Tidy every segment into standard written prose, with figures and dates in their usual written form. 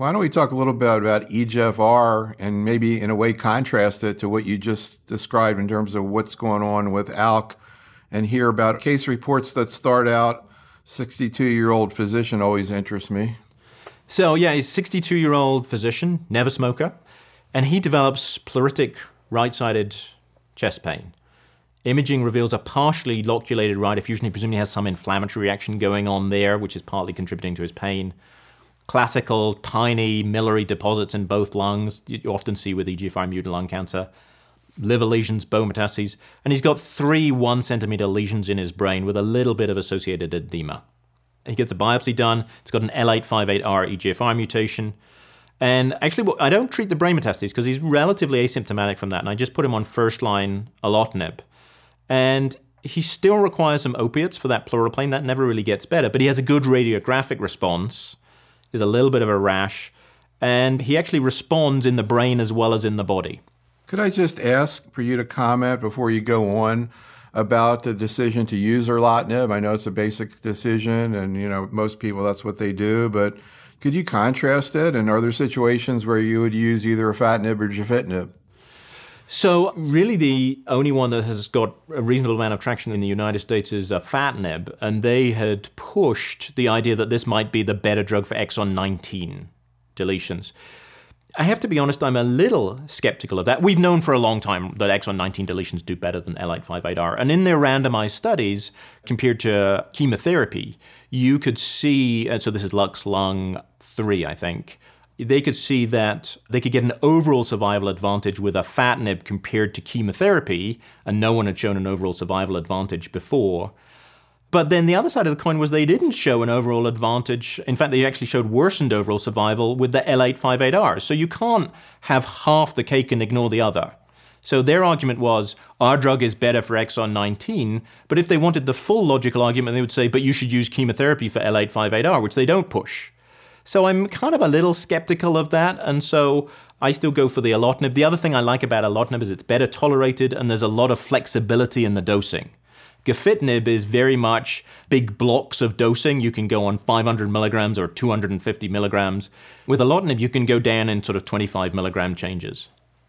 Why don't we talk a little bit about EGFR and maybe in a way contrast it to what you just described in terms of what's going on with ALK, and hear about case reports that start out 62-year-old physician always interests me. So yeah, he's a 62-year-old physician, never smoker, and he develops pleuritic right-sided chest pain. Imaging reveals a partially loculated right effusion. He presumably has some inflammatory reaction going on there, which is partly contributing to his pain. Classical tiny miliary deposits in both lungs, you often see with EGFR mutant lung cancer. Liver lesions, bone metastases, and he's got 3 1-centimeter lesions in his brain with a little bit of associated edema. He gets a biopsy done. It's got an L858R EGFR mutation. And actually, I don't treat the brain metastases because he's relatively asymptomatic from that, and I just put him on first-line Alatinib. And he still requires some opiates for that pleural pain. That never really gets better, but he has a good radiographic response. There's a little bit of a rash, and he actually responds in the brain as well as in the body. Could I just ask for you to comment before you go on about the decision to use erlotinib? I know it's a basic decision, and most people, that's what they do, but could you contrast it? And are there situations where you would use either afatinib or gefitinib? So really the only one that has got a reasonable amount of traction in the United States is afatinib, and they had pushed the idea that this might be the better drug for exon 19 deletions. I have to be honest, I'm a little skeptical of that. We've known for a long time that exon 19 deletions do better than L858R. And in their randomized studies, compared to chemotherapy, you could see, so this is Lux Lung 3, I think, they could see that they could get an overall survival advantage with afatinib compared to chemotherapy, and no one had shown an overall survival advantage before. But then the other side of the coin was they didn't show an overall advantage. In fact, they actually showed worsened overall survival with the L858R. So you can't have half the cake and ignore the other. So their argument was, our drug is better for exon 19, but if they wanted the full logical argument, they would say, but you should use chemotherapy for L858R, which they don't push. So I'm kind of a little skeptical of that, and so I still go for the erlotinib. The other thing I like about erlotinib is it's better tolerated, and there's a lot of flexibility in the dosing. Gefitinib is very much big blocks of dosing. You can go on 500 milligrams or 250 milligrams. With erlotinib, you can go down in sort of 25 milligram changes.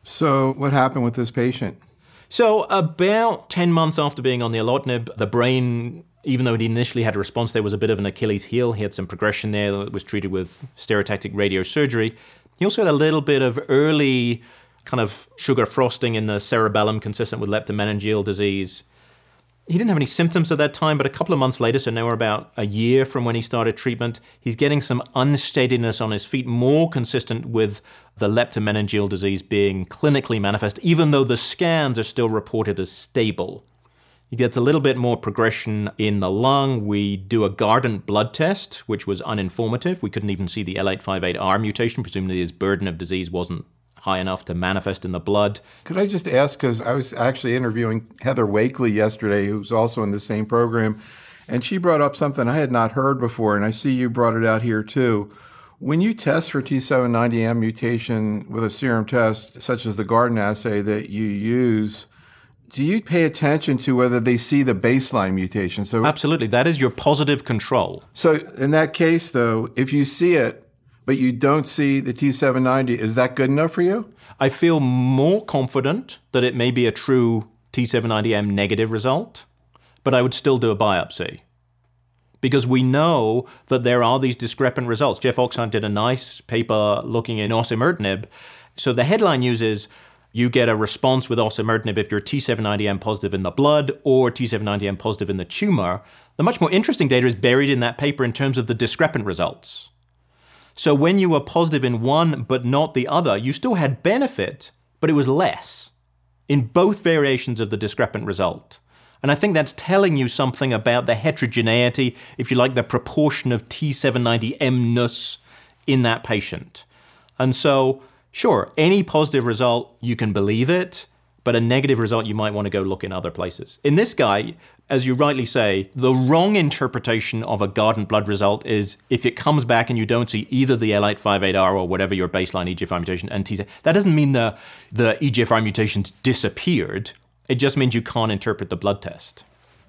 So what happened with this patient? So about 10 months after being on the erlotinib, the brain, even though he initially had a response, there was a bit of an Achilles heel. He had some progression there that was treated with stereotactic radiosurgery. He also had a little bit of early kind of sugar frosting in the cerebellum consistent with leptomeningeal disease. He didn't have any symptoms at that time, but a couple of months later, so now we're about a year from when he started treatment, he's getting some unsteadiness on his feet, more consistent with the leptomeningeal disease being clinically manifest, even though the scans are still reported as stable. He gets a little bit more progression in the lung. We do a Guardant blood test, which was uninformative. We couldn't even see the L858R mutation. Presumably his burden of disease wasn't high enough to manifest in the blood. Could I just ask, because I was actually interviewing Heather Wakely yesterday, who's also in the same program, and she brought up something I had not heard before, and I see you brought it out here too. When you test for T790M mutation with a serum test, such as the Guardant assay that you use, do you pay attention to whether they see the baseline mutation? So absolutely. That is your positive control. So in that case, though, if you see it, but you don't see the T790, is that good enough for you? I feel more confident that it may be a true T790M negative result, but I would still do a biopsy. Because we know that there are these discrepant results. Jeff Oxheart did a nice paper looking in osimertinib. So the headline news is, you get a response with osimertinib if you're T790M positive in the blood or T790M positive in the tumor. The much more interesting data is buried in that paper in terms of the discrepant results. So when you were positive in one but not the other, you still had benefit, but it was less in both variations of the discrepant result. And I think that's telling you something about the heterogeneity, if you like, the proportion of T790M-ness in that patient. And so, sure, any positive result, you can believe it, but a negative result, you might want to go look in other places. In this guy, as you rightly say, the wrong interpretation of a Guardant blood result is if it comes back and you don't see either the L858R or whatever your baseline EGFR mutation and T7, that doesn't mean the EGFR mutations disappeared. It just means you can't interpret the blood test.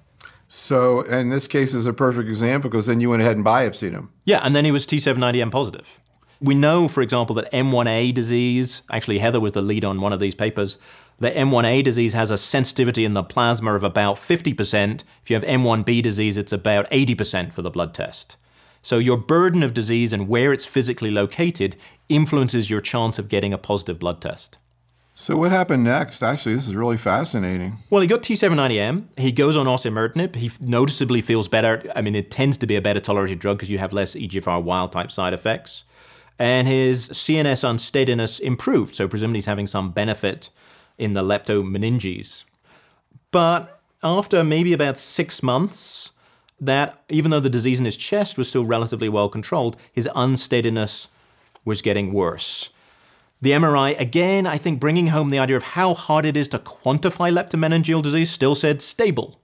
So in this case is a perfect example because then you went ahead and biopsied him. Yeah, and then he was T790M positive. We know, for example, that M1A disease, actually Heather was the lead on one of these papers, that M1A disease has a sensitivity in the plasma of about 50%. If you have M1B disease, it's about 80% for the blood test. So your burden of disease and where it's physically located influences your chance of getting a positive blood test. So what happened next? Actually, this is really fascinating. Well, he got T790M. He goes on osimertinib. He noticeably feels better. I mean, it tends to be a better tolerated drug because you have less EGFR wild-type side effects. And his CNS unsteadiness improved, so presumably he's having some benefit in the leptomeninges. But after maybe about 6 months, that even though the disease in his chest was still relatively well controlled, his unsteadiness was getting worse. The MRI, again, I think bringing home the idea of how hard it is to quantify leptomeningeal disease, still said stable.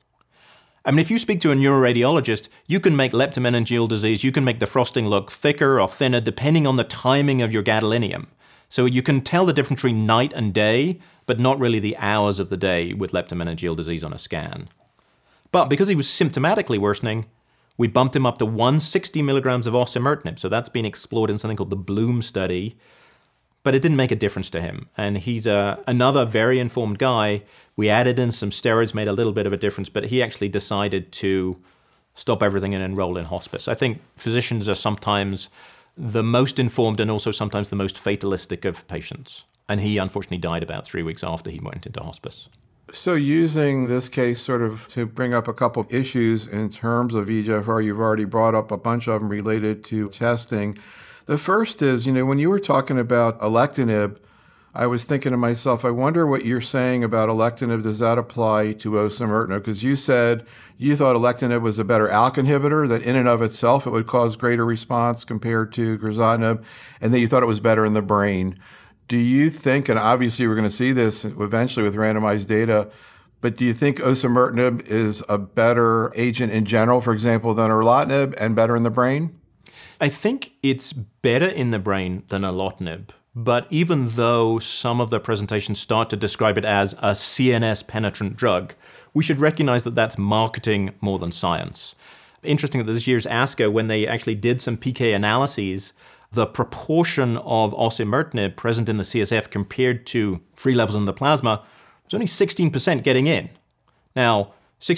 I mean, if you speak to a neuroradiologist, you can make leptomeningeal disease, you can make the frosting look thicker or thinner depending on the timing of your gadolinium. So you can tell the difference between night and day, but not really the hours of the day with leptomeningeal disease on a scan. But because he was symptomatically worsening, we bumped him up to 160 milligrams of osimertinib. So that's been explored in something called the Bloom study. But it didn't make a difference to him. And he's another very informed guy. We added in some steroids, made a little bit of a difference, but he actually decided to stop everything and enroll in hospice. I think physicians are sometimes the most informed and also sometimes the most fatalistic of patients. And he unfortunately died about 3 weeks after he went into hospice. So using this case sort of to bring up a couple of issues in terms of EGFR, you've already brought up a bunch of them related to testing. The first is, when you were talking about alectinib, I was thinking to myself, I wonder what you're saying about alectinib. Does that apply to osimertinib? Because you said you thought alectinib was a better ALK inhibitor, that in and of itself it would cause greater response compared to crizotinib, and that you thought it was better in the brain. Do you think, and obviously we're going to see this eventually with randomized data, but do you think osimertinib is a better agent in general, for example, than erlotinib and better in the brain? I think it's better in the brain than erlotinib, but even though some of the presentations start to describe it as a CNS penetrant drug, we should recognize that that's marketing more than science. Interesting that this year's ASCO, when they actually did some PK analyses, the proportion of osimertinib present in the CSF compared to free levels in the plasma was only 16% getting in. Now,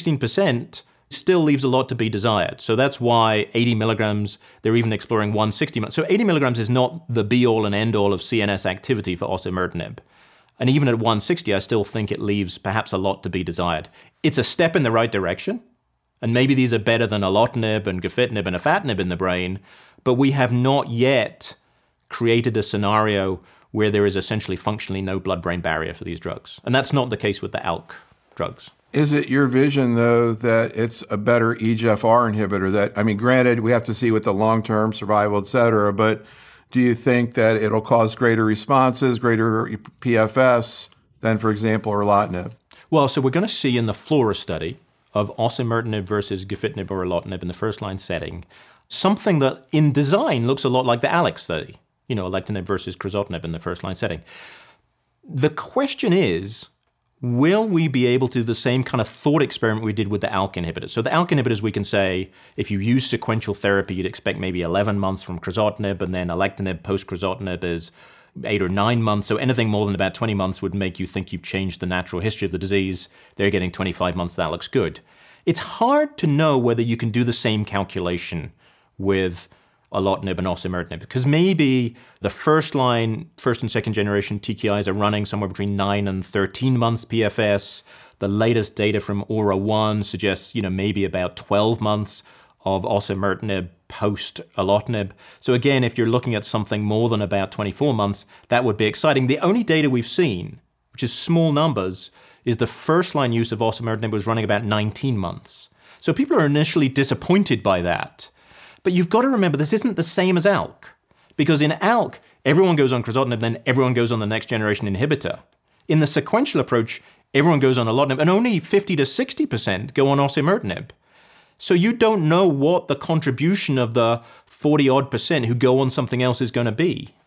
16% still leaves a lot to be desired. So that's why 80 milligrams, they're even exploring 160. So 80 milligrams is not the be-all and end-all of CNS activity for osimertinib. And even at 160, I still think it leaves perhaps a lot to be desired. It's a step in the right direction, and maybe these are better than erlotinib and gefitinib and afatinib in the brain, but we have not yet created a scenario where there is essentially functionally no blood-brain barrier for these drugs. And that's not the case with the ALK drugs. Is it your vision, though, that it's a better EGFR inhibitor? Granted, we have to see with the long-term survival, et cetera, but do you think that it'll cause greater responses, greater PFS than, for example, erlotinib? Well, so we're going to see in the FLORA study of osimertinib versus gefitinib or erlotinib in the first-line setting something that in design looks a lot like the ALEX study, alectinib versus crizotinib in the first-line setting. The question is, will we be able to do the same kind of thought experiment we did with the ALK inhibitors? So the ALK inhibitors, we can say, if you use sequential therapy, you'd expect maybe 11 months from crizotinib, and then alectinib post-crizotinib is 8 or 9 months. So anything more than about 20 months would make you think you've changed the natural history of the disease. They're getting 25 months. That looks good. It's hard to know whether you can do the same calculation with erlotinib and osimertinib, because maybe the first and second generation TKIs are running somewhere between 9 and 13 months PFS. The latest data from AURA1 suggests, maybe about 12 months of osimertinib post-erlotinib. So again, if you're looking at something more than about 24 months, that would be exciting. The only data we've seen, which is small numbers, is the first-line use of osimertinib was running about 19 months. So people are initially disappointed by that. But you've got to remember, this isn't the same as ALK. Because in ALK, everyone goes on crizotinib, then everyone goes on the next generation inhibitor. In the sequential approach, everyone goes on erlotinib, and only 50 to 60% go on osimertinib. So you don't know what the contribution of the 40-odd% who go on something else is going to be.